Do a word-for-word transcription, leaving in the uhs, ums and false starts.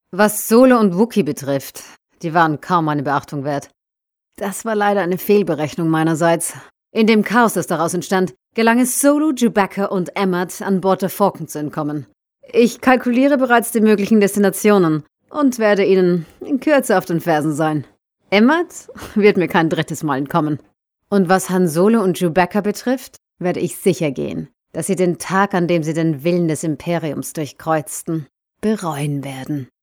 Was Solo und Wookie betrifft, die waren kaum eine Beachtung wert. Das war leider eine Fehlberechnung meinerseits. In dem Chaos, das daraus entstand, gelang es Solo, Chewbacca und Emmett an Bord der Falcon zu entkommen. Ich kalkuliere bereits die möglichen Destinationen und werde ihnen in Kürze auf den Fersen sein. Emmett wird mir kein drittes Mal entkommen. Und was Han Solo und Chewbacca betrifft, werde ich sicher gehen, dass sie den Tag, an dem sie den Willen des Imperiums durchkreuzten, bereuen werden.